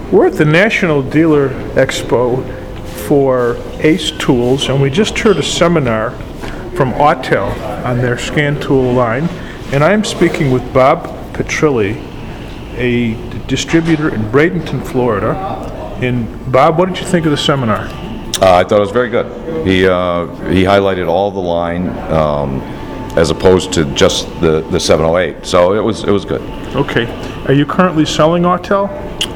We're at the National Dealer Expo for ACE Tools, and we just heard a seminar from Autel on their scan tool line, and I'm speaking with Bob Petrilli, a distributor in Bradenton, Florida. And Bob, what did you think of the seminar? I thought it was very good. He highlighted all the line as opposed to just the 708. So it was good. Okay. Are you currently selling Autel?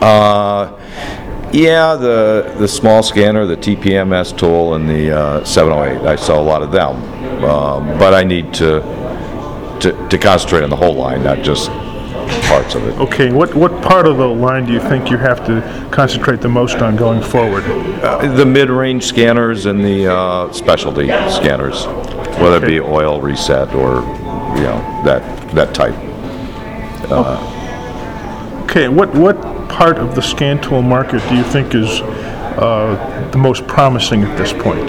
Yeah, the small scanner, the TPMS tool, and the 708. I sell a lot of them, but I need to concentrate on the whole line, not just parts of it. Okay. What part of the line do you think you have to concentrate the most on going forward? The mid-range scanners and the specialty scanners, whether it be oil reset or that type. Okay. What part of the scan tool market do you think is the most promising at this point?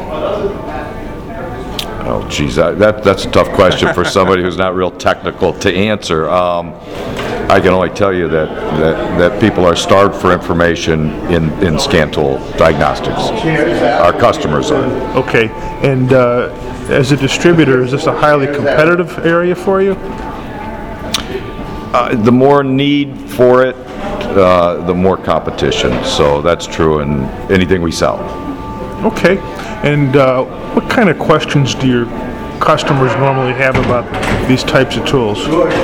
Oh, geez, that's a tough question for somebody who's not real technical to answer. I can only tell you that people are starved for information in scan tool diagnostics. Our customers are. Okay. And as a distributor, is this a highly competitive area for you? The more need for it, the more competition. So that's true in anything we sell. Okay. And what kind of questions do your customers normally have about these types of tools?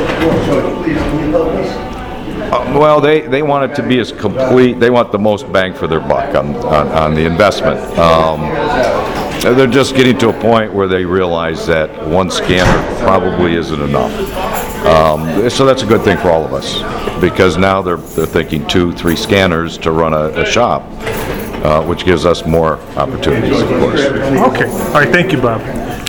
Well, they want it to be as complete. They want the most bang for their buck on the investment. They're just getting to a point where they realize that one scanner probably isn't enough. So that's a good thing for all of us, because now they're thinking 2-3 scanners to run a shop, which gives us more opportunities, of course. Okay. All right. Thank you, Bob.